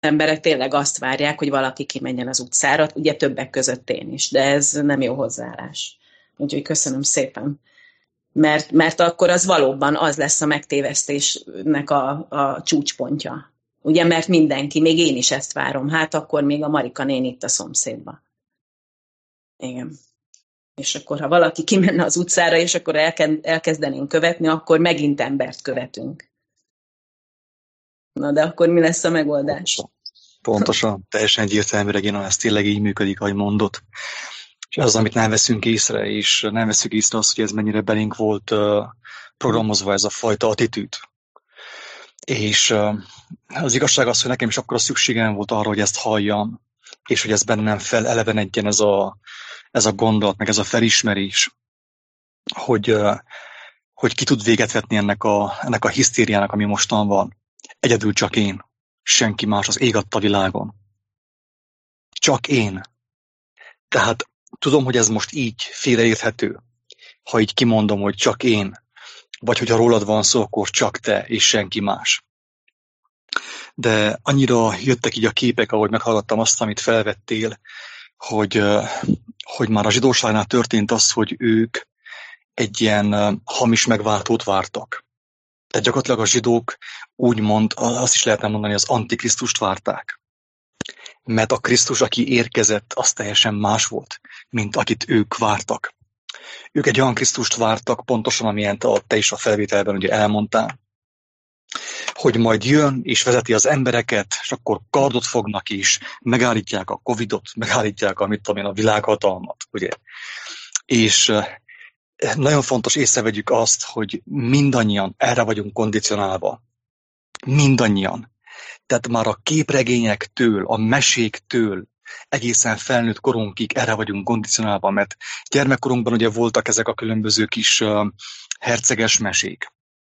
emberek tényleg azt várják, hogy valaki kimenjen az utcára, ugye többek között én is, de ez nem jó hozzáállás. Úgyhogy köszönöm szépen. Mert akkor az valóban az lesz a megtévesztésnek a csúcspontja. Ugye, mert mindenki, még én is ezt várom, hát akkor még a Marika néni itt a szomszédba. Igen. És akkor, ha valaki kimenne az utcára, és akkor elkezdenénk követni, akkor megint embert követünk. Na, de akkor mi lesz a megoldás? Pontosan, teljesen egyértelmű, Regina, ez tényleg így működik, ahogy mondod. És az, amit nem veszünk észre, és nem veszünk észre azt, hogy ez mennyire belénk volt programozva, ez a fajta attitűd. És az igazság az, hogy nekem is akkor szükségem volt arra, hogy ezt halljam, és hogy ez bennem felelevenedjen ez a gondolat, meg ez a felismerés, hogy ki tud véget vetni ennek a hisztériának, ami mostan van. Egyedül csak én. Senki más az ég adta világon. Csak én. Tehát tudom, hogy ez most így félreérthető, ha így kimondom, hogy csak én, vagy hogyha rólad van szó, akkor csak te és senki más. De annyira jöttek így a képek, ahogy meghallgattam azt, amit felvettél, hogy már a zsidóságnál történt az, hogy ők egy ilyen hamis megváltót vártak. Tehát gyakorlatilag a zsidók úgymond, azt is lehetne mondani, az antikrisztust várták. Mert a Krisztus, aki érkezett, az teljesen más volt, mint akit ők vártak. Ők egy olyan Krisztust vártak, pontosan amilyen te is a felvételben ugye elmondtál, hogy majd jön és vezeti az embereket, és akkor kardot fognak is, megállítják a Covidot, megállítják a világhatalmat, ugye. És nagyon fontos észrevegyük azt, hogy mindannyian erre vagyunk kondicionálva. Mindannyian. Tehát már a képregényektől, a meséktől, egészen felnőtt korunkig erre vagyunk kondicionálva, mert gyermekkorunkban ugye voltak ezek a különböző kis herceges mesék.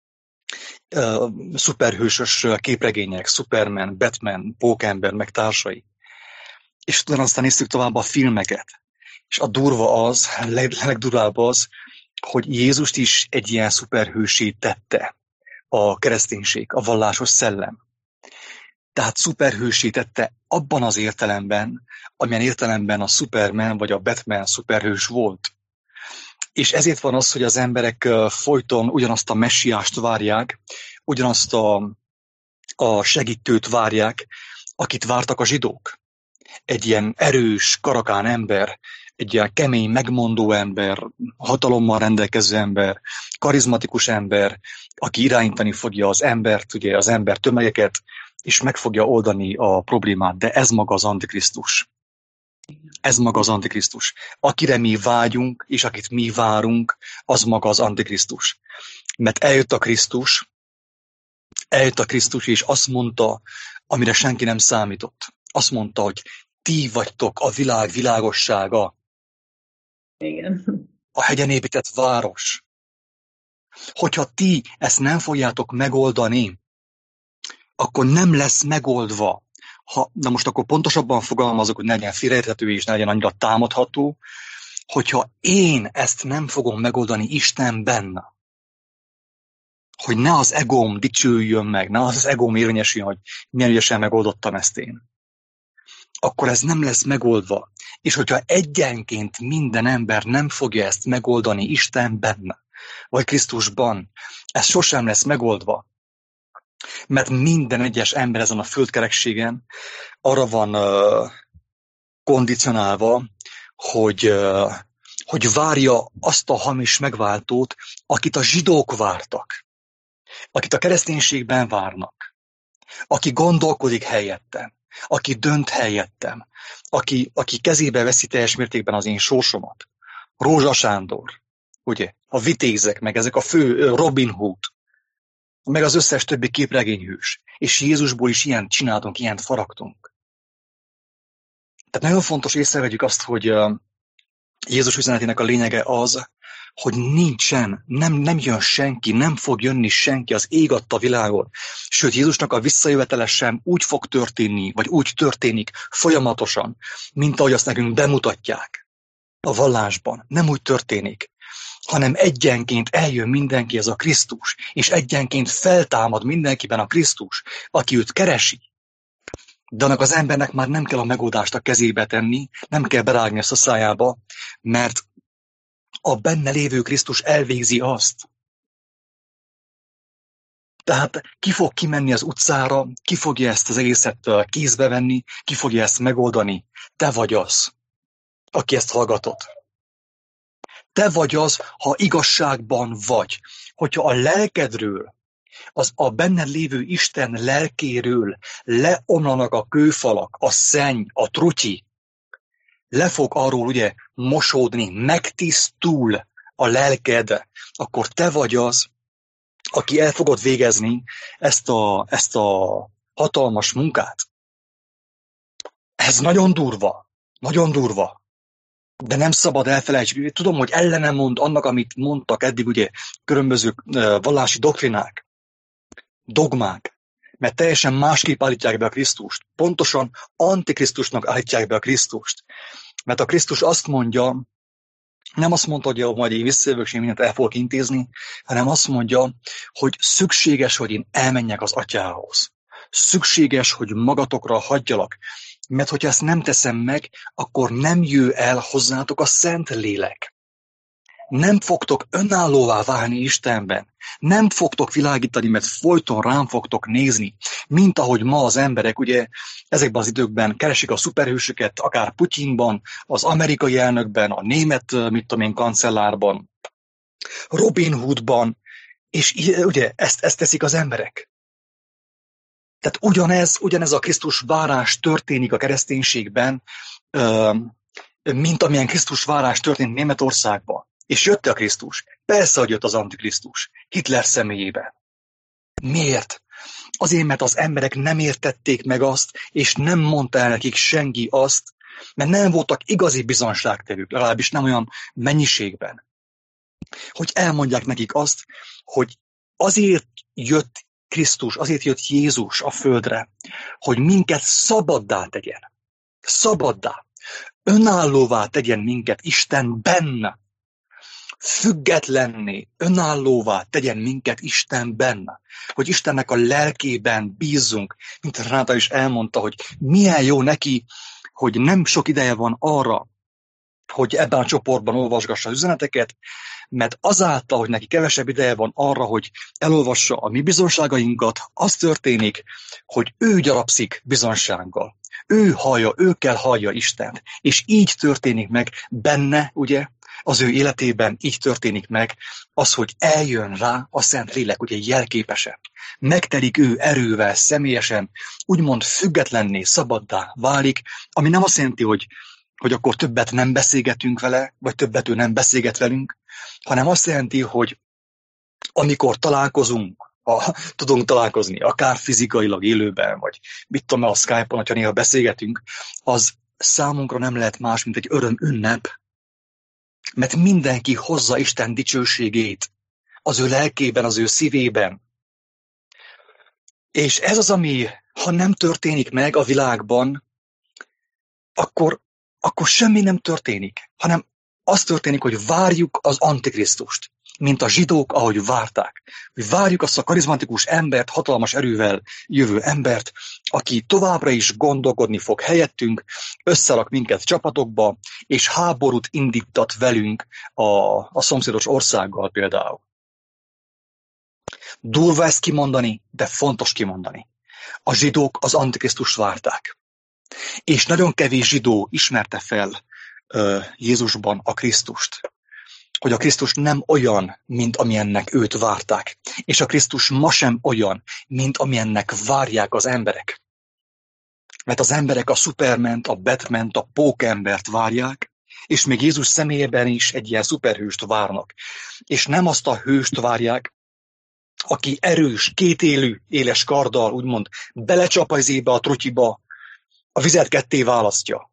Szuperhősös képregények, Superman, Batman, Pókember, meg társai. És utána aztán néztük tovább a filmeket. És a durva az, legdurvább az, hogy Jézust is egy ilyen szuperhősé tette a kereszténység, a vallásos szellem. Tehát szuperhősé tette abban az értelemben, amilyen értelemben a Superman vagy a Batman szuperhős volt. És ezért van az, hogy az emberek folyton ugyanazt a messiást várják, ugyanazt a segítőt várják, akit vártak a zsidók. Egy ilyen erős, karakán ember, egy ilyen kemény, megmondó ember, hatalommal rendelkező ember, karizmatikus ember, aki irányítani fogja az embert, ugye az ember tömegeket, és meg fogja oldani a problémát. De ez maga az Antikrisztus. Ez maga az Antikrisztus. Akire mi vágyunk, és akit mi várunk, az maga az Antikrisztus. Mert eljött a Krisztus, és azt mondta, amire senki nem számított. Azt mondta, hogy ti vagytok a világ világossága. Igen. A hegyen épített város. Hogyha ti ezt nem fogjátok megoldani, akkor nem lesz megoldva. Na most akkor pontosabban fogalmazok, hogy ne legyen félreérthető és ne legyen annyira támadható, hogyha én ezt nem fogom megoldani Istenben, hogy ne az egóm dicsőjön meg, ne az egóm érvényesüljön, hogy milyen ügyesen megoldottam ezt én, akkor ez nem lesz megoldva. És hogyha egyenként minden ember nem fogja ezt megoldani Istenben, vagy Krisztusban, ez sosem lesz megoldva. Mert minden egyes ember ezen a földkerekségen arra van kondicionálva, hogy várja azt a hamis megváltót, akit a zsidók vártak, akit a kereszténységben várnak, aki gondolkodik helyettem, aki dönt helyettem, aki kezébe veszi teljes mértékben az én sorsomat. Rózsa Sándor, ugye, a vitézek, meg ezek a fő Robin Hood, meg az összes többi képregényhős. És Jézusból is ilyen csináltunk, ilyen faragtunk. Tehát nagyon fontos észrevegyük azt, hogy Jézus üzenetének a lényege az, hogy nincsen, nem jön senki, nem fog jönni senki az ég adta világon. Sőt, Jézusnak a visszajövetele sem úgy fog történni, vagy úgy történik folyamatosan, mint ahogy azt nekünk bemutatják a vallásban. Nem úgy történik, hanem egyenként eljön mindenki ez a Krisztus, és egyenként feltámad mindenkiben a Krisztus, aki őt keresi. De annak az embernek már nem kell a megoldást a kezébe tenni, nem kell berágni ezt a szájába, mert a benne lévő Krisztus elvégzi azt. Tehát ki fog kimenni az utcára, ki fogja ezt az egészet kézbe venni, ki fogja ezt megoldani. Te vagy az, aki ezt hallgatod. Te vagy az, ha igazságban vagy. Hogyha a lelkedről, a benned lévő Isten lelkéről leomlanak a kőfalak, a szenny, a trutyi, le fog arról ugye mosódni, megtisztul a lelked, akkor te vagy az, aki el fogod végezni ezt a hatalmas munkát. Ez nagyon durva, nagyon durva. De nem szabad elfelejtsük. Tudom, hogy ellene mond annak, amit mondtak eddig ugye különböző vallási doktrinák, dogmák, mert teljesen másképp állítják be a Krisztust. Pontosan antikrisztusnak állítják be a Krisztust. Mert a Krisztus azt mondja, nem azt mondta, hogy majd én visszajövök, és én mindent el fogok intézni, hanem azt mondja, hogy szükséges, hogy én elmenjek az atyához. Szükséges, hogy magatokra hagyjalak. Mert hogyha ezt nem teszem meg, akkor nem jő el hozzátok a Szent Lélek. Nem fogtok önállóvá válni Istenben. Nem fogtok világítani, mert folyton rám fogtok nézni. Mint ahogy ma az emberek, ugye ezekben az időkben keresik a szuperhősöket, akár Putyinban, az amerikai elnökben, a német, kancellárban, Robin Hoodban, és ugye ezt teszik az emberek. Tehát ugyanez a Krisztus várás történik a kereszténységben, mint amilyen Krisztus várás történt Németországban. És jött a Krisztus. Persze, hogy jött az Antikrisztus. Hitler személyében. Miért? Azért, mert az emberek nem értették meg azt, és nem mondta el nekik senki azt, mert nem voltak igazi bizonságtevők, legalábbis nem olyan mennyiségben. Hogy elmondják nekik azt, hogy azért jött Krisztus, azért jött Jézus a földre, hogy minket szabaddá tegyen. Szabaddá. Önállóvá tegyen minket Istenben. Függetlenné, önállóvá tegyen minket Istenben. Hogy Istennek a lelkében bízzunk. Mint Renáta is elmondta, hogy milyen jó neki, hogy nem sok ideje van arra, hogy ebben a csoportban olvasgassa az üzeneteket, mert azáltal, hogy neki kevesebb ideje van arra, hogy elolvassa a mi bizonságainkat, az történik, hogy ő gyarapszik bizonsággal. Ő kell hallja Istent. És így történik meg benne, ugye, az ő életében így történik meg az, hogy eljön rá a Szent Lélek, ugye jelképesen. Megtelik ő erővel, személyesen, úgymond függetlenné, szabaddá válik, ami nem azt jelenti, hogy akkor többet nem beszélgetünk vele, vagy többet ő nem beszélget velünk, hanem azt jelenti, hogy amikor találkozunk, ha tudunk találkozni, akár fizikailag élőben, vagy mit tudom, a Skype-on, hogyha néha beszélgetünk, az számunkra nem lehet más, mint egy öröm ünnep, mert mindenki hozza Isten dicsőségét az ő lelkében, az ő szívében. És ez az, ami, ha nem történik meg a világban, akkor semmi nem történik, hanem az történik, hogy várjuk az Antikrisztust, mint a zsidók, ahogy várták. Hogy várjuk azt a karizmatikus embert, hatalmas erővel jövő embert, aki továbbra is gondolkodni fog helyettünk, összerak minket csapatokba, és háborút indítat velünk a szomszédos országgal például. Durva ezt kimondani, de fontos kimondani. A zsidók az Antikrisztust várták. És nagyon kevés zsidó ismerte fel Jézusban a Krisztust. Hogy a Krisztus nem olyan, mint amilyennek őt várták. És a Krisztus ma sem olyan, mint amilyennek várják az emberek. Mert az emberek a Superment, a Batmant, a pókembert várják, és még Jézus személyében is egy ilyen szuperhőst várnak. És nem azt a hőst várják, aki erős, kétélű, éles karddal, úgymond belecsap az ébe a trutyiba, a vizet ketté választja.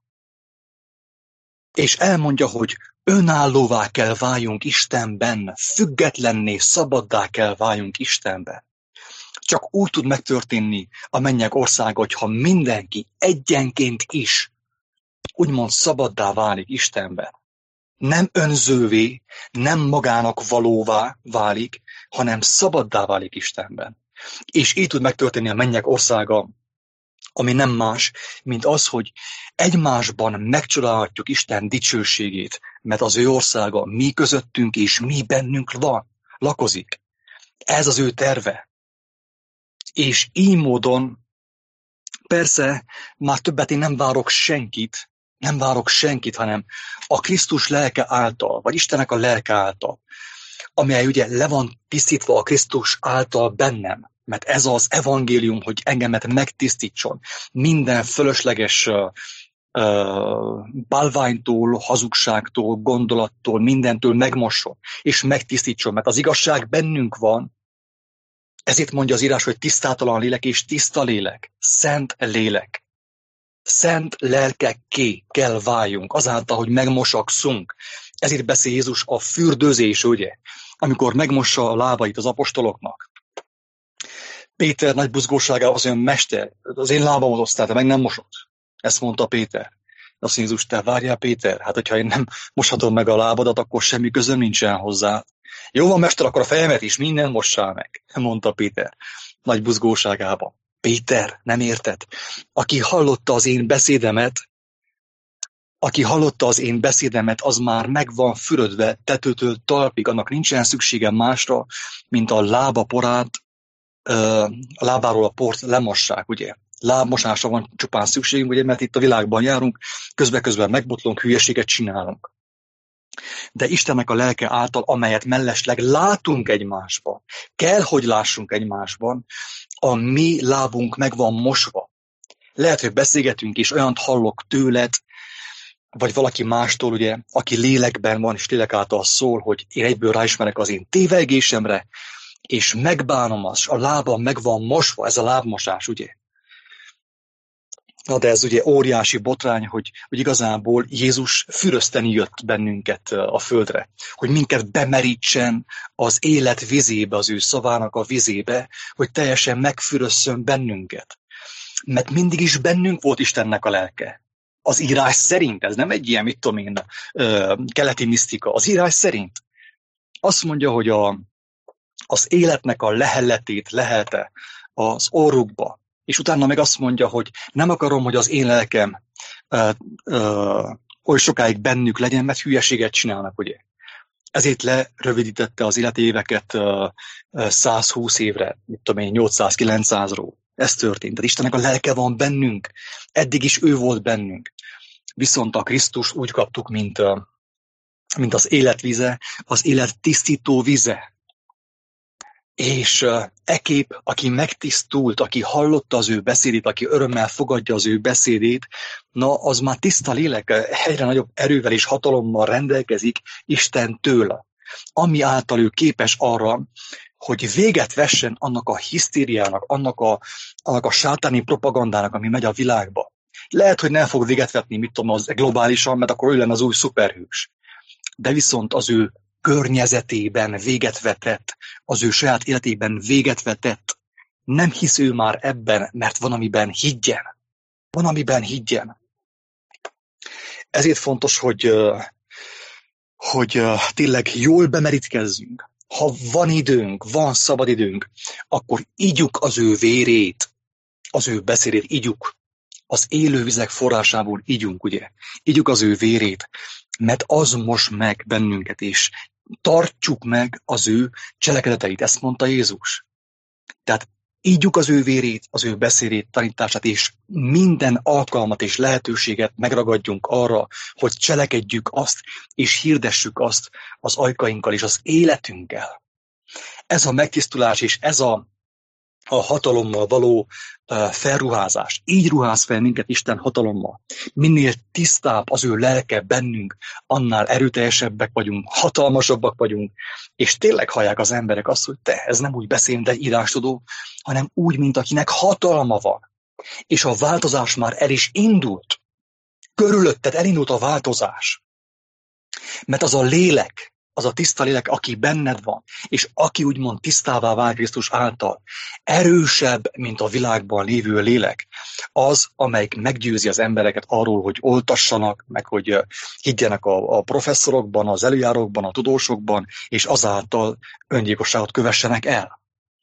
És elmondja, hogy önállóvá kell váljunk Istenben, függetlenné, szabaddá kell váljunk Istenben. Csak úgy tud megtörténni a mennyek országa, hogyha mindenki egyenként is úgymond szabaddá válik Istenben. Nem önzővé, nem magának valóvá válik, hanem szabaddá válik Istenben. És így tud megtörténni a mennyek országa ami nem más, mint az, hogy egymásban megcsodálhatjuk Isten dicsőségét, mert az ő országa mi közöttünk és mi bennünk lakozik. Ez az ő terve. És így módon persze már többet én nem várok senkit, hanem a Krisztus lelke által, vagy Istennek a lelke által, amely ugye le van tisztítva a Krisztus által bennem, mert ez az evangélium, hogy engemet megtisztítson, minden fölösleges bálványtól, hazugságtól, gondolattól, mindentől megmosson, és megtisztítson, mert az igazság bennünk van. Ezért mondja az írás, hogy tisztátalan lélek és tiszta lélek, szent lélek. Szent lelkekké kell váljunk, azáltal, hogy megmosakszunk. Ezért beszél Jézus a fürdőzés, ugye? Amikor megmossa a lábait az apostoloknak. Péter nagy buzgóságával az olyan mester, az én lábamat osztál, te meg nem mosod. Ezt mondta Péter. Azt mondja Jézus, te várjál Péter, hát hogyha én nem moshatom meg a lábadat, akkor semmi közöm nincsen hozzá. Jó van, mester, akkor a fejemet is minden mossál meg, mondta Péter nagy buzgóságában. Péter, nem érted? Aki hallotta az én beszédemet, az már meg van fürödve tetőtől talpig, annak nincsen szüksége másra, mint a lába porát, a lábáról a port lemossák, ugye? Lábmosásra van csupán szükségünk, ugye, mert itt a világban járunk, közben megbotlunk, hülyeséget csinálunk. De Istennek a lelke által, amelyet mellesleg látunk egymásban, kell, hogy lássunk egymásban, a mi lábunk meg van mosva. Lehet, hogy beszélgetünk, és olyant hallok tőled, vagy valaki mástól, ugye, aki lélekben van, és lélek által szól, hogy én egyből ráismerek az én tévegésemre, és megbánom azt, a lábam meg van mosva, ez a lábmosás, ugye. Na de ez ugye óriási botrány, hogy igazából Jézus fürözteni jött bennünket a földre, hogy minket bemerítsen az élet vizébe, az ő szavának a vizébe, hogy teljesen megfürösszön bennünket. Mert mindig is bennünk volt Istennek a lelke. Az írás szerint, ez nem egy ilyen, mit tudom én, keleti misztika, az írás szerint azt mondja, hogy az életnek a lehelletét lehelte az orrukba, és utána meg azt mondja, hogy nem akarom, hogy az én lelkem oly sokáig bennük legyen, mert hülyeséget csinálnak, ugye. Ezért lerövidítette az életéveket 120 évre, mit tudom én, 800-900-ról. Ez történt. Tehát Istennek a lelke van bennünk. Eddig is ő volt bennünk. Viszont a Krisztus úgy kaptuk, mint az életvize, az élet tisztító vize. És ekép, aki megtisztult, aki hallotta az ő beszédét, aki örömmel fogadja az ő beszédét, na, az már tiszta lélek, egyre nagyobb erővel és hatalommal rendelkezik Istentől, ami által ő képes arra, hogy véget vessen annak a hisztériának, annak a sátáni propagandának, ami megy a világba. Lehet, hogy nem fog véget vetni, mit tudom, az globálisan, mert akkor ő lenne az új szuperhős. De viszont az ő környezetében véget vetett, az ő saját életében véget vetett. Nem hisz ő már ebben, mert van, amiben higgyen. Van, amiben higgyen. Ezért fontos, hogy tényleg jól bemerítkezzünk. Ha van időnk, van szabad időnk, akkor igyuk az ő vérét, az ő beszédét igyuk. Az élő vizek forrásából igyunk, ugye? Igyuk az ő vérét, mert az mos meg bennünket, és tartsuk meg az ő cselekedeteit. Ezt mondta Jézus. Tehát ígyjuk az ő vérét, az ő beszédét, tanítását, és minden alkalmat és lehetőséget megragadjunk arra, hogy cselekedjük azt, és hirdessük azt az ajkainkkal és az életünkkel. Ez a megtisztulás és ez a hatalommal való felruházás. Így ruház fel minket Isten hatalommal. Minél tisztább az ő lelke bennünk, annál erőteljesebbek vagyunk, hatalmasabbak vagyunk, és tényleg hallják az emberek azt, hogy te, ez nem úgy beszél, de egy írástudó, hanem úgy, mint akinek hatalma van. És a változás már el is indult. Körülötted elindult a változás. Mert az a lélek, az a tiszta lélek, aki benned van, és aki úgymond tisztává vált Krisztus által, erősebb, mint a világban lévő lélek, az, amelyik meggyőzi az embereket arról, hogy oltassanak, meg hogy higgyenek a professzorokban, az előjárókban, a tudósokban, és azáltal öngyilkosságot kövessenek el.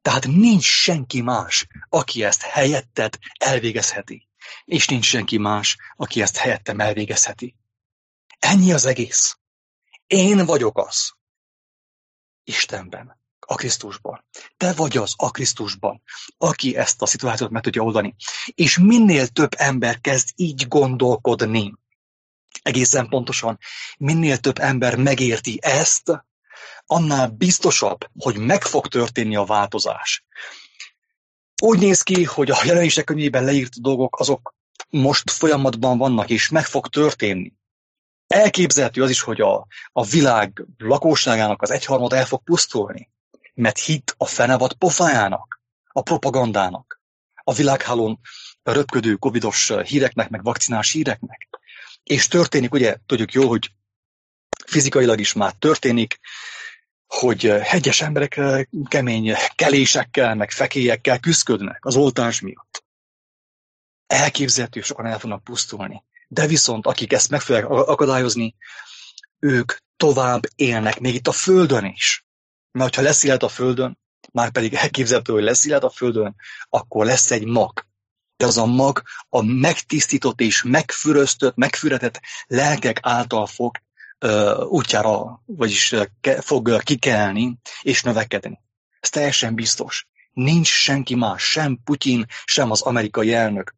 Tehát nincs senki más, aki ezt helyetted elvégezheti. És nincs senki más, aki ezt helyettem elvégezheti. Ennyi az egész. Én vagyok az. Istenben, a Krisztusban. Te vagy az a Krisztusban, aki ezt a szituációt meg tudja oldani. És minél több ember kezd így gondolkodni, egészen pontosan, minél több ember megérti ezt, annál biztosabb, hogy meg fog történni a változás. Úgy néz ki, hogy a Jelenések könyvében leírt dolgok, azok most folyamatban vannak, és meg fog történni. Elképzelhető az is, hogy a világ lakosságának az egyharmada el fog pusztulni, mert hit a fenevad pofájának, a propagandának, a világhálón röpködő covidos híreknek, meg vakcinás híreknek. És történik, ugye tudjuk jól, hogy fizikailag is már történik, hogy hegyes emberek kemény kelésekkel, meg fekélyekkel küszködnek az oltás miatt. Elképzelhető, sokan el fognak pusztulni. De viszont akik ezt meg fogják akadályozni, ők tovább élnek, még itt a Földön is. Mert ha lesz élet a Földön, már pedig elképzelhető, hogy lesz élet a Földön, akkor lesz egy mag. De az a mag a megtisztított és megfüröztött, megfüretett lelkek által fog útjára, vagyis fog kikelni és növekedni. Ez teljesen biztos. Nincs senki más, sem Putyin, sem az amerikai elnök,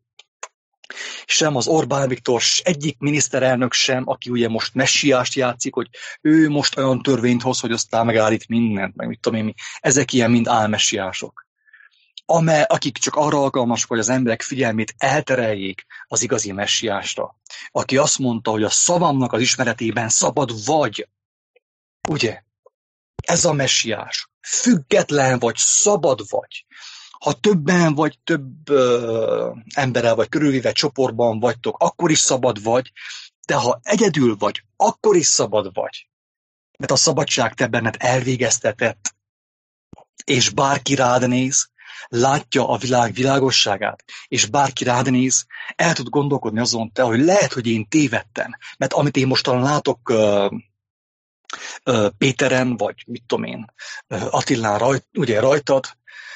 sem az Orbán Viktor, egyik miniszterelnök sem, aki ugye most messiást játszik, hogy ő most olyan törvényt hoz, hogy aztán megállít mindent, meg mit tudom én mi. Ezek ilyen mind álmessiások. Akik csak arra alkalmasok, hogy az emberek figyelmét eltereljék az igazi messiásra. Aki azt mondta, hogy a szavamnak az ismeretében szabad vagy. Ugye? Ez a messiás. Független vagy, szabad vagy. Ha többen vagy, több emberrel vagy körülvéve csoportban vagytok, akkor is szabad vagy, de ha egyedül vagy, akkor is szabad vagy. Mert a szabadság te benned elvégeztetett, és bárki rád néz, látja a világ világosságát, és bárki rád néz, el tud gondolkodni azon te, hogy lehet, hogy én tévedtem, mert amit én mostan látok Péteren, vagy mit tudom én, Attilán ugye rajtad,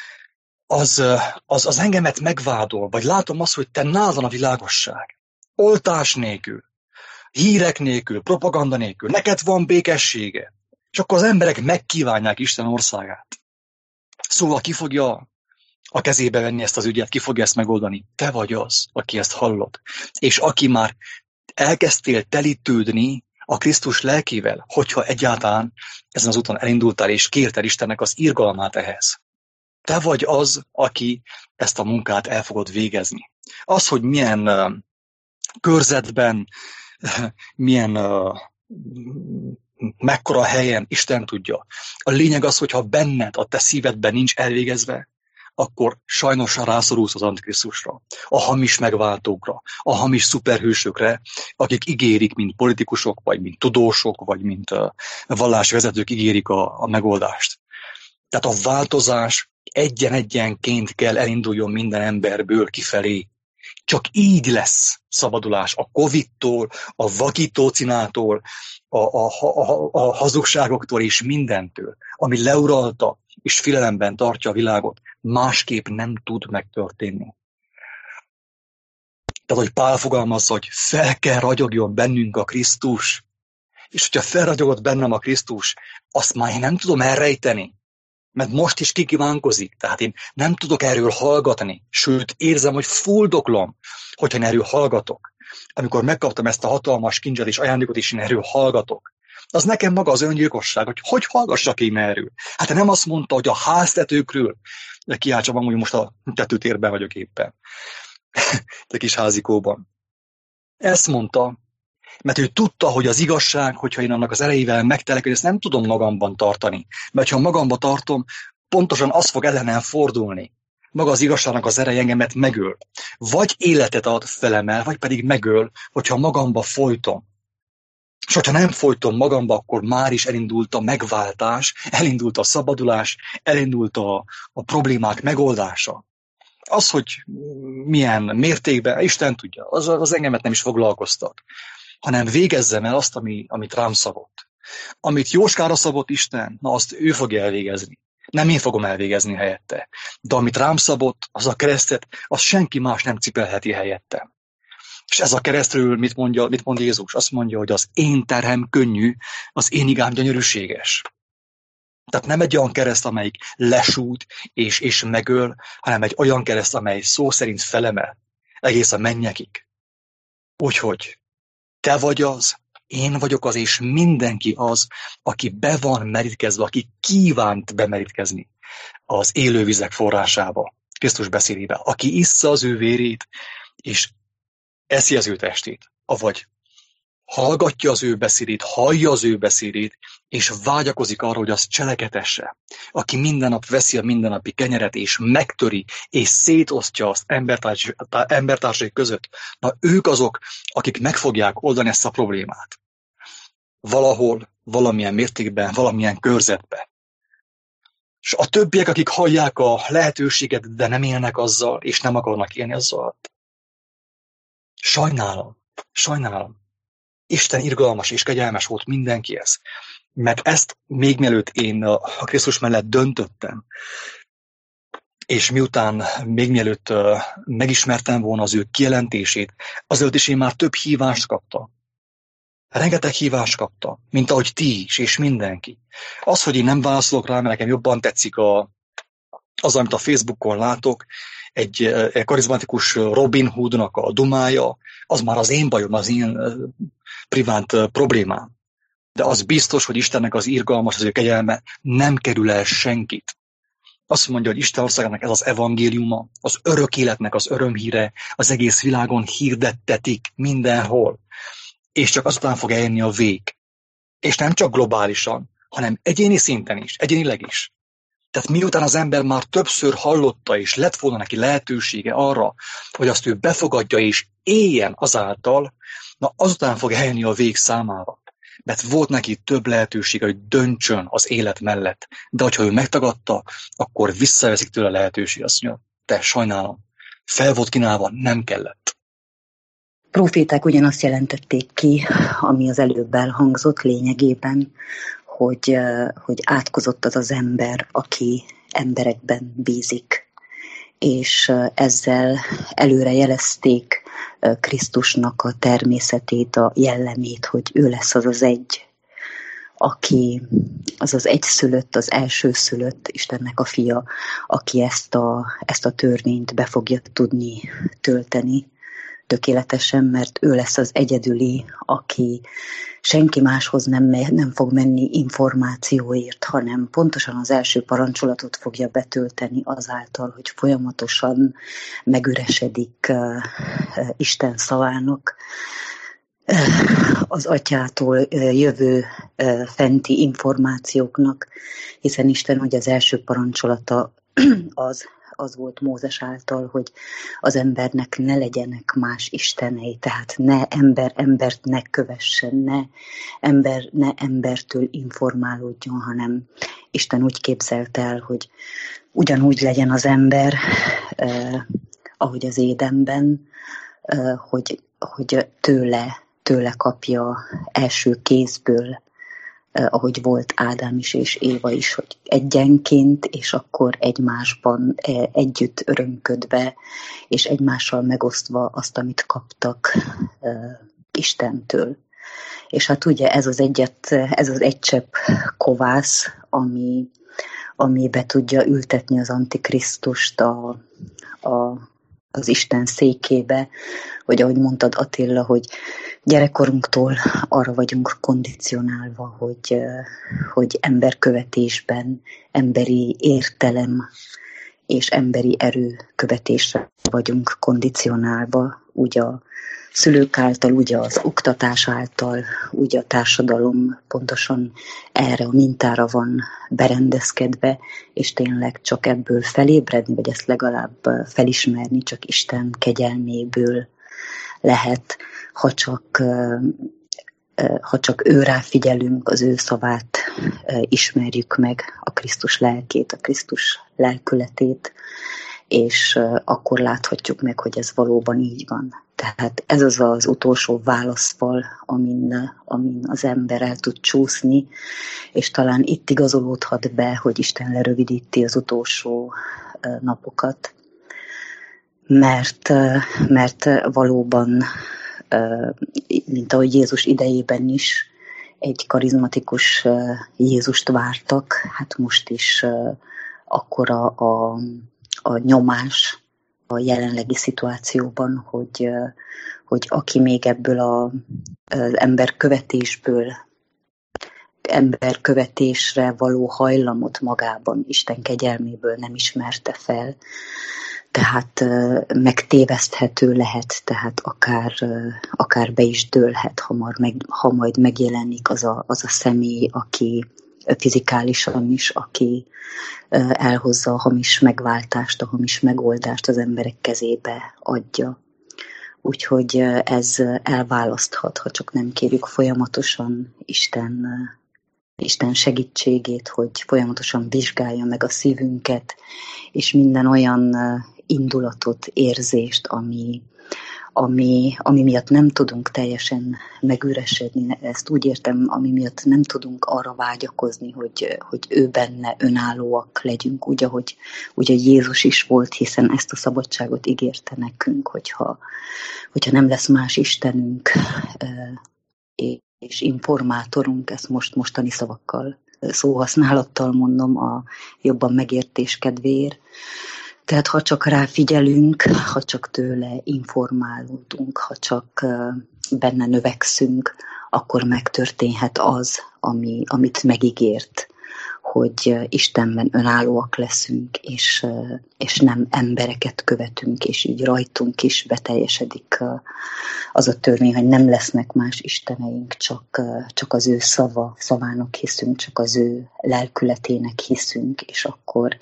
az engemet megvádol, vagy látom azt, hogy te nálad van a világosság. Oltás nélkül, hírek nélkül, propaganda nélkül, neked van békessége. És akkor az emberek megkívánják Isten országát. Szóval ki fogja a kezébe venni ezt az ügyet, ki fogja ezt megoldani? Te vagy az, aki ezt hallod. És aki már elkezdtél telítődni a Krisztus lelkével, hogyha egyáltalán ezen az úton elindultál, és kérted Istennek az irgalmát ehhez. Te vagy az, aki ezt a munkát el fogod végezni. Az, hogy milyen körzetben, milyen mekkora helyen, Isten tudja. A lényeg az, hogyha benned, a te szívedben nincs elvégezve, akkor sajnos rászorulsz az Antikrisztusra, a hamis megváltókra, a hamis szuperhősökre, akik ígérik, mint politikusok, vagy mint tudósok, vagy mint vallásvezetők ígérik a megoldást. Tehát a változás egyen-egyenként kell elinduljon minden emberből kifelé. Csak így lesz szabadulás a Covid-tól, a vakítócinától, a hazugságoktól és mindentől, ami leuralta és félelemben tartja a világot. Másképp nem tud megtörténni. Tehát, hogy Pál fogalmazza, hogy fel kell ragyogjon bennünk a Krisztus, és hogyha felragyogott bennem a Krisztus, azt már én nem tudom elrejteni, mert most is kikívánkozik, tehát én nem tudok erről hallgatni, sőt érzem, hogy fuldoklom, hogyha én erről hallgatok. Amikor megkaptam ezt a hatalmas kincset és ajándékot, és én erről hallgatok, az nekem maga az öngyilkosság, hogy hallgassak én erről. Hát nem azt mondta, hogy a háztetőkről, de kiáltsam, hogy most a tetőtérben vagyok éppen, de kis házikóban. Ezt mondta, mert ő tudta, hogy az igazság, hogyha én annak az erejével megtelek, hogy ezt nem tudom magamban tartani. Mert ha magamba tartom, pontosan az fog ellenem fordulni. Maga az igazságnak az ereje engemet megöl. Vagy életet ad felemel, vagy pedig megöl, hogyha magamba folytom. És hogyha nem folytom magamba, akkor már is elindult a megváltás, elindult a szabadulás, elindult a problémák megoldása. Az, hogy milyen mértékben, Isten tudja, az engemet nem is foglalkoztat, hanem végezzem el azt, amit rám szabott. Amit Jóskára szabott Isten, na azt ő fogja elvégezni. Nem én fogom elvégezni helyette. De amit rám szabott, az a keresztet, az senki más nem cipelheti helyettem. És ez a keresztről mit mond Jézus? Azt mondja, hogy az én terhem könnyű, az én igám gyönyörűséges. Tehát nem egy olyan kereszt, amelyik lesút és megöl, hanem egy olyan kereszt, amely szó szerint felemel egész a mennyekig. Úgyhogy te vagy az, én vagyok az, és mindenki az, aki be van merítkezve, aki kívánt bemerítkezni az élővizek forrásába, Krisztus beszédébe, aki issza az ő vérét, és eszi az ő testét, avagy hallgatja az ő beszédét, hallja az ő beszédét, és vágyakozik arra, hogy az cselekedesse. Aki minden nap veszi a mindennapi kenyeret, és megtöri, és szétosztja azt embertársai között, na ők azok, akik meg fogják oldani ezt a problémát. Valahol, valamilyen mértékben, valamilyen körzetben. És a többiek, akik hallják a lehetőséget, de nem élnek azzal, és nem akarnak élni azzal. Sajnálom. Isten irgalmas és kegyelmes volt mindenkihez. Mert ezt még mielőtt én a Krisztus mellett döntöttem, és miután még mielőtt megismertem volna az ő kijelentését, azért is én már több hívást kaptam. Rengeteg hívást kaptam, mint ahogy ti is, és mindenki. Az, hogy én nem válaszolok rá, mert nekem jobban tetszik az, amit a Facebookon látok, egy karizmatikus Robin Hoodnak a dumája, az már az én bajom, az én privát problémám. De az biztos, hogy Istennek az irgalmas, az ő kegyelme nem kerül el senkit. Azt mondja, hogy Isten országának ez az evangéliuma, az örök életnek az örömhíre, az egész világon hirdettetik mindenhol. És csak azután fog eljönni a vég. És nem csak globálisan, hanem egyéni szinten is, egyénileg is. Tehát miután az ember már többször hallotta, és lett volna neki lehetősége arra, hogy azt ő befogadja és éljen azáltal, na azután fog eljönni a vég számára. Mert volt neki több lehetősége, hogy döntsön az élet mellett. De hogyha ő megtagadta, akkor visszaveszik tőle a lehetőség. Azt mondja, te sajnálom, fel volt kínálva, nem kellett. Proféták ugyanazt jelentették ki, ami az előbb elhangzott lényegében, hogy átkozott az az ember, aki emberekben bízik. És ezzel előre jelezték Krisztusnak a természetét, a jellemét, hogy ő lesz az az egy, aki az az egyszülött, az elsőszülött, Istennek a fia, aki ezt a törvényt be fogja tudni tölteni tökéletesen, mert ő lesz az egyedüli, aki senki máshoz nem fog menni információért, hanem pontosan az első parancsolatot fogja betölteni azáltal, hogy folyamatosan megüresedik Isten szavának, az atyától jövő fenti információknak, hiszen Isten, hogy az első parancsolata az volt Mózes által, hogy az embernek ne legyenek más istenei, tehát ne ember embert ne kövessen, ne embertől informálódjon, hanem Isten úgy képzelt el, hogy ugyanúgy legyen az ember, ahogy az Édenben, hogy tőle kapja első kézből, ahogy volt Ádám is és Éva is, hogy egyenként, és akkor egymásban együtt örömködve, és egymással megosztva azt, amit kaptak Istentől. És hát ugye ez az egy csepp kovász, ami be tudja ültetni az Antikrisztust az Isten székébe, hogy ahogy mondtad Attila, hogy gyerekkorunktól arra vagyunk kondicionálva, hogy emberkövetésben, emberi értelem és emberi erő követésre vagyunk kondicionálva, úgy a szülők által, úgy az oktatás által, úgy a társadalom pontosan erre a mintára van berendezkedve, és tényleg csak ebből felébredni, vagy ezt legalább felismerni csak Isten kegyelméből lehet, ha csak őrá figyelünk, az ő szavát ismerjük meg, a Krisztus lelkét, a Krisztus lelkületét, és akkor láthatjuk meg, hogy ez valóban így van. Tehát ez az utolsó válaszfal, amin az ember el tud csúszni, és talán itt igazolódhat be, hogy Isten lerövidíti az utolsó napokat, mert valóban, mint ahogy Jézus idejében is egy karizmatikus Jézust vártak, hát most is akkora a nyomás a jelenlegi szituációban, hogy aki még ebből az emberkövetésre való hajlamot magában Isten kegyelméből nem ismerte fel, tehát megtéveszthető lehet, tehát akár be is dőlhet, ha majd megjelenik az a személy, aki fizikálisan is, aki elhozza a hamis megváltást, a hamis megoldást az emberek kezébe adja. Úgyhogy ez elválaszthat, ha csak nem kérjük folyamatosan Isten segítségét, hogy folyamatosan vizsgálja meg a szívünket, és minden olyan indulatot, érzést, ami miatt nem tudunk teljesen megüresedni, ezt úgy értem, ami miatt nem tudunk arra vágyakozni, hogy ő benne önállóak legyünk, úgy, ahogy Jézus is volt, hiszen ezt a szabadságot ígérte nekünk, hogyha nem lesz más Istenünk és informátorunk, ezt mostani szavakkal, szóhasználattal mondom a jobban megértés kedvéért. Tehát ha csak ráfigyelünk, ha csak tőle informálódunk, ha csak benne növekszünk, akkor megtörténhet az, amit megígért, hogy Istenben önállóak leszünk, és nem embereket követünk, és így rajtunk is beteljesedik az a törvény, hogy nem lesznek más isteneink, csak az ő szavának hiszünk, csak az ő lelkületének hiszünk, és akkor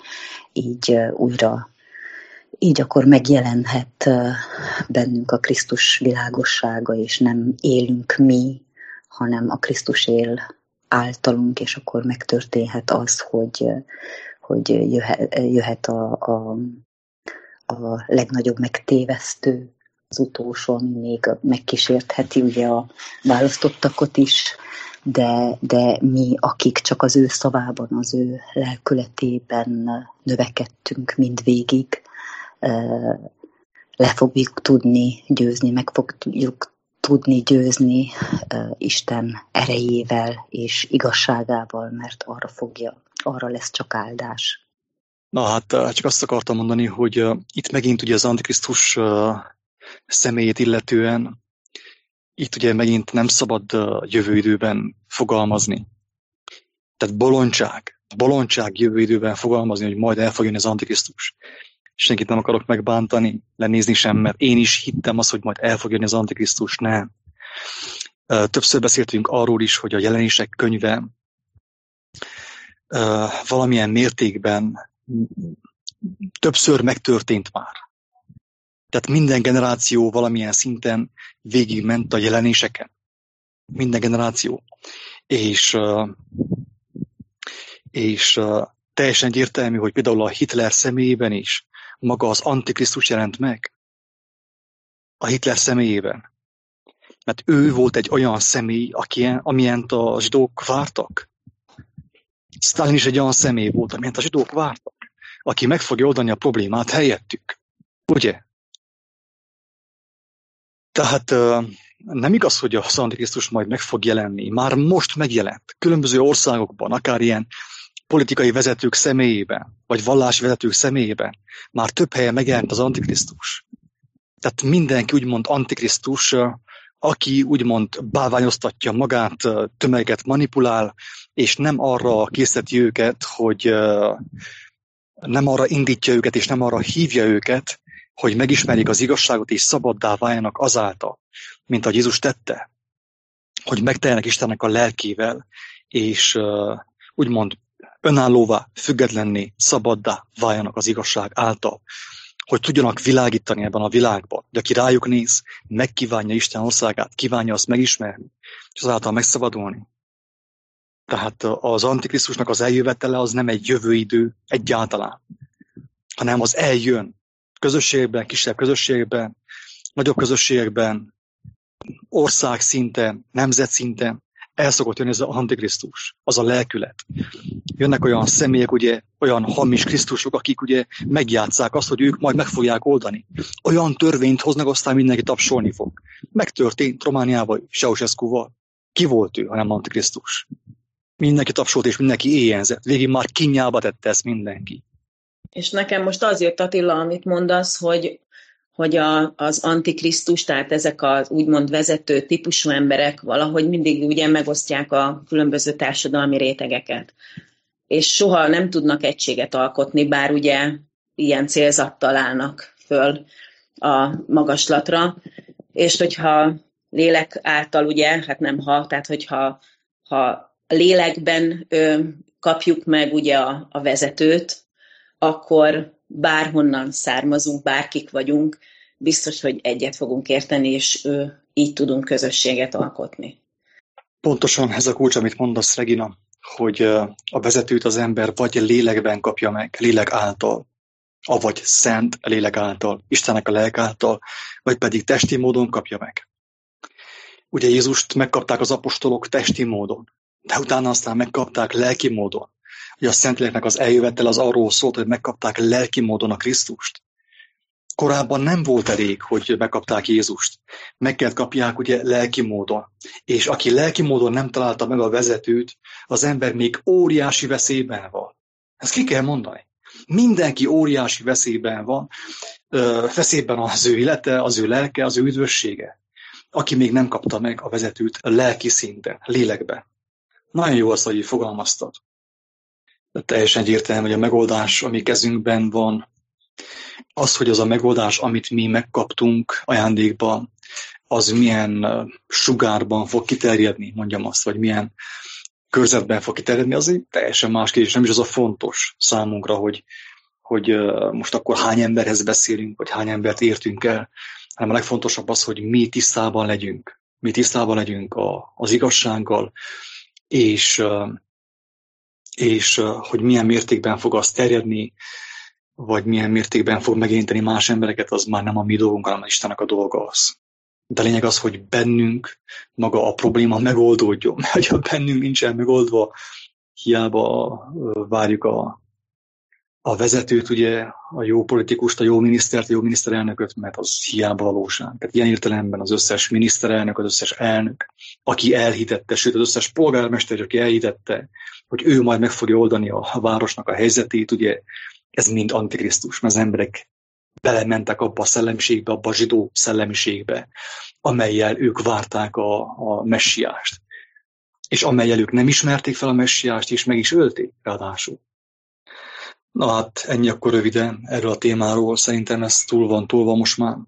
így akkor megjelenhet bennünk a Krisztus világossága, és nem élünk mi, hanem a Krisztus él általunk, és akkor megtörténhet az, hogy jöhet a legnagyobb megtévesztő, az utolsó, ami még megkísértheti ugye a választottakat is, de mi, akik csak az ő szavában, az ő lelkületében növekedtünk mindvégig, le fogjuk tudni győzni, meg fogjuk tudni győzni Isten erejével és igazságával, mert arra lesz csak áldás. Na hát csak azt akartam mondani, hogy itt megint ugye az Antikrisztus személyét illetően, itt ugye megint nem szabad jövő időben fogalmazni. Tehát bolondság jövő időben fogalmazni, hogy majd el fog jönni az Antikrisztus. Senkit nem akarok megbántani, lenézni sem, mert én is hittem azt, hogy majd el fog jönni az Antikrisztus, nem. Többször beszéltünk arról is, hogy a Jelenések könyve valamilyen mértékben többször megtörtént már. Tehát minden generáció valamilyen szinten végigment a jelenéseken. Minden generáció. És teljesen egyértelmű, hogy például a Hitler személyében is maga az Antikrisztus jelent meg. A Hitler személyében. Mert ő volt egy olyan személy, amilyent a zsidók vártak. Sztálin is egy olyan személy volt, amilyent a zsidók vártak. Aki meg fogja oldani a problémát helyettük. Ugye? Tehát nem igaz, hogy az Antikrisztus majd meg fog jelenni. Már most megjelent. Különböző országokban, akár ilyen politikai vezetők személyében, vagy vallási vezetők személyében már több helyen megjelent az Antikrisztus. Tehát mindenki úgymond Antikrisztus, aki úgymond bálványoztatja magát, tömeget manipulál, és nem arra készíteti őket, hogy nem arra indítja őket, és nem arra hívja őket, hogy megismerjék az igazságot, és szabaddá váljanak azáltal, mint ahogy Jézus tette, hogy megteljenek Istennek a lelkével, és úgymond önállóvá, függetlenné, szabaddá váljanak az igazság által, hogy tudjanak világítani ebben a világban. De aki rájuk néz, megkívánja Isten országát, kívánja azt megismerni, és azáltal megszabadulni. Tehát az Antikrisztusnak az eljövetele az nem egy jövő idő egyáltalán, hanem az eljön közösségben, kisebb közösségben, nagyobb közösségekben, ország szinten, nemzet szinten, el szokott jönni ez az Antikrisztus, az a lelkület. Jönnek olyan személyek, ugye, olyan hamis Krisztusok, akik ugye megjátsszák azt, hogy ők majd meg fogják oldani. Olyan törvényt hoznak, aztán mindenki tapsolni fog. Megtörtént Romániában, Ceausescuval. Ki volt ő, hanem Antikrisztus? Mindenki tapsolt, és mindenki éjjenzett. Végig már kínjába tette ezt mindenki. És nekem most az jött, Attila, amit mondasz, hogy az Antikrisztus, tehát ezek az úgymond vezető típusú emberek valahogy mindig ugye megosztják a különböző társadalmi rétegeket. És soha nem tudnak egységet alkotni, bár ugye ilyen célzattal állnak föl a magaslatra. És hogyha lélek által, ugye, hát nem ha, tehát hogyha lélekben kapjuk meg ugye a vezetőt, akkor bárhonnan származunk, bárkik vagyunk, biztos, hogy egyet fogunk érteni, és így tudunk közösséget alkotni. Pontosan ez a kulcs, amit mondasz, Regina, hogy a vezetőt az ember vagy lélekben kapja meg, lélek által, avagy szent lélek által, Istennek a lelk által, vagy pedig testi módon kapja meg. Ugye Jézust megkapták az apostolok testi módon, de utána aztán megkapták lelki módon. Ugye a Szentléleknek az eljövetel az arról szólt, hogy megkapták lelki módon a Krisztust. Korábban nem volt elég, hogy megkapták Jézust. Meg kellett kapják ugye lelki módon. És aki lelki módon nem találta meg a vezetőt, az ember még óriási veszélyben van. Ezt ki kell mondani. Mindenki óriási veszélyben van, veszélyben az ő élete, az ő lelke, az ő üdvössége. Aki még nem kapta meg a vezetőt lelki szinten, lélekben. Nagyon jó az, hogy fogalmaztad. De teljesen egyértelmű, hogy a megoldás, ami kezünkben van, az, hogy az a megoldás, amit mi megkaptunk ajándékban, az milyen sugárban fog kiterjedni, mondjam azt, vagy milyen körzetben fog kiterjedni, az egy teljesen más kérdés. Nem is az a fontos számunkra, hogy most akkor hány emberhez beszélünk, vagy hány embert értünk el, hanem a legfontosabb az, hogy mi tisztában legyünk. Mi tisztában legyünk az igazsággal, és hogy milyen mértékben fog az terjedni, vagy milyen mértékben fog megérinteni más embereket, az már nem a mi dolgunk, hanem Istennek a dolga az. De a lényeg az, hogy bennünk maga a probléma megoldódjon. Mert ha bennünk nincsen megoldva, hiába várjuk a vezetőt, ugye, a jó politikust, a jó minisztert, a jó miniszterelnököt, mert az hiába valóság. Tehát ilyen értelemben az összes miniszterelnök, az összes elnök, aki elhitette, sőt az összes polgármester, aki elhitette, hogy ő majd meg fogja oldani a városnak a helyzetét, ugye, ez mind Antikrisztus, mert az emberek belementek abba a szellemiségbe, abba a zsidó szellemiségbe, amellyel ők várták a messiást. És amellyel ők nem ismerték fel a messiást, és meg is ölték ráadásul. Na hát ennyi akkor röviden erről a témáról, szerintem ez túl van tolva most már.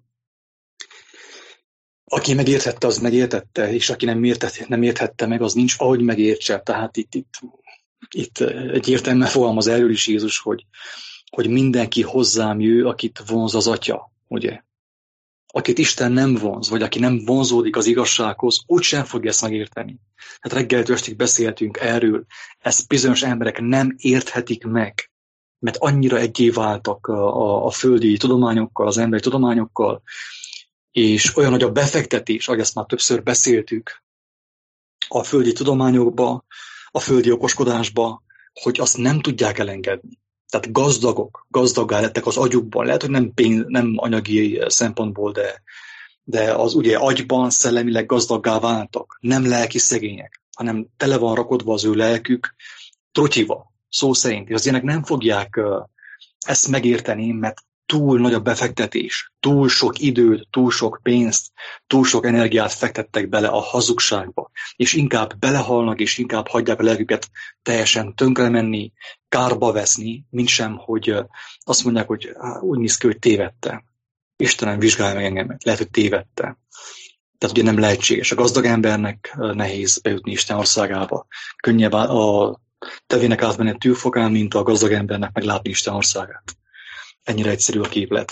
Aki megértette, az megértette, és aki nem érthette meg, az nincs ahogy megértse. Tehát itt egyértelműen fogalmaz erről is Jézus, hogy mindenki hozzám jő, akit vonz az Atya, ugye? Akit Isten nem vonz, vagy aki nem vonzódik az igazsághoz, úgysem fogja ezt megérteni. Hát reggeltől estig beszéltünk erről, ezt bizonyos emberek nem érthetik meg, mert annyira egyé váltak a földi tudományokkal, az emberi tudományokkal, és olyan nagy a befektetés, ahogy ezt már többször beszéltük, a földi tudományokba, a földi okoskodásba, hogy azt nem tudják elengedni. Tehát gazdaggá lettek az agyukban. Lehet, hogy nem anyagi szempontból, de az ugye agyban szellemileg gazdaggá váltak. Nem lelki szegények, hanem tele van rakodva az ő lelkük, trutyiva, szó szerint. És az ilyenek nem fogják ezt megérteni, mert túl nagy a befektetés, túl sok időt, túl sok pénzt, túl sok energiát fektettek bele a hazugságba, és inkább belehalnak, és inkább hagyják a lelküket teljesen tönkre menni, kárba veszni, mintsem, hogy azt mondják, hogy úgy néz ki, hogy tévedte. Istenem, vizsgálj meg engemet, lehet, hogy tévedte. Tehát ugye nem lehetséges. A gazdag embernek nehéz bejutni Isten országába. Könnyebb a tevének átmenni a tűfokán, mint a gazdag embernek meglátni Isten országát. Ennyire egyszerű a képlet.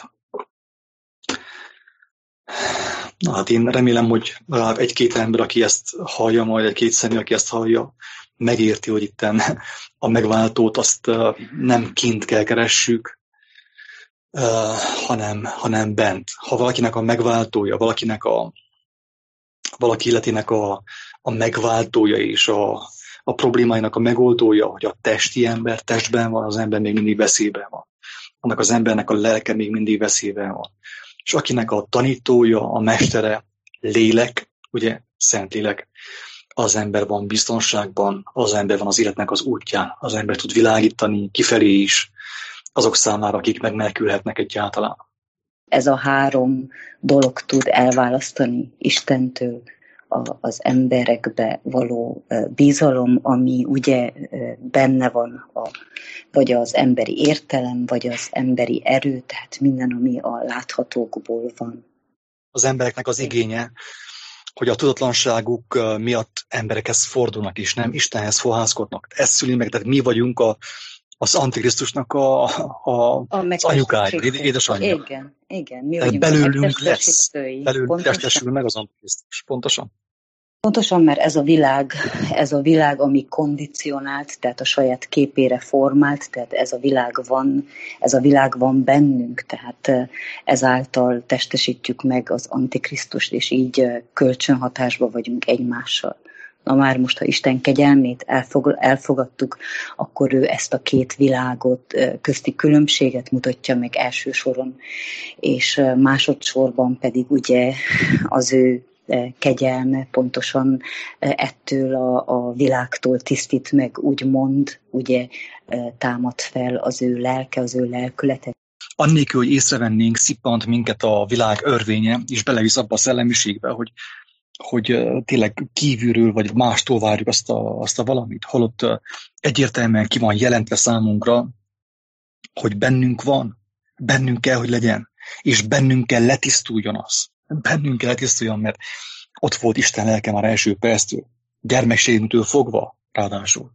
Na hát én remélem, hogy legalább egy-két ember, aki ezt hallja, majd egy-két személy, aki ezt hallja, megérti, hogy itten a megváltót azt nem kint kell keressük, hanem bent. Ha valakinek a megváltója, valaki életének a megváltója és a problémáinak a megoldója, hogy a testi ember testben van, az ember még mindig veszélyben van. Annak az embernek a lelke még mindig veszélyben van. És akinek a tanítója, a mestere, lélek, ugye, Szentlélek, az ember van biztonságban, az ember van az életnek az útján, az ember tud világítani kifelé is, azok számára, akik megmenekülhetnek egyáltalán. Ez a 3 dolog tud elválasztani Istentől az emberekbe való bizalom, ami ugye benne van, vagy az emberi értelem, vagy az emberi erő, tehát minden, ami a láthatókból van. Az embereknek az igénye, hogy a tudatlanságuk miatt emberekhez fordulnak, és nem Istenhez fohászkodnak. Ez szüli meg, tehát mi vagyunk az Antikrisztusnak az anyukája, édesanyja. Igen. Mi vagyunk belőlünk lesz, belőlünk testesül meg az Antikrisztus. Pontosan? Pontosan, mert ez a világ, ami kondicionált, tehát a saját képére formált, tehát ez a világ van bennünk, tehát ezáltal testesítjük meg az Antikrisztust, és így kölcsönhatásban vagyunk egymással. Na már most, ha Isten kegyelmét elfogadtuk, akkor ő ezt a 2 világot, közti különbséget mutatja meg első soron, és másodszorban pedig ugye az ő kegyelme pontosan ettől a világtól tisztít meg, úgymond, ugye támad fel az ő lelke, az ő lelkülete. Annélkül, hogy észrevennénk, szippant minket a világ örvénye, és belevisz abba a szellemiségbe, hogy tényleg kívülről vagy mástól várjuk azt a valamit, holott egyértelműen ki van jelentve számunkra, hogy bennünk van, bennünk kell, hogy legyen, és bennünk kell letisztuljon az. Bennünk kell letisztuljon, mert ott volt Isten lelke már első perctől, gyermekségünktől fogva, ráadásul.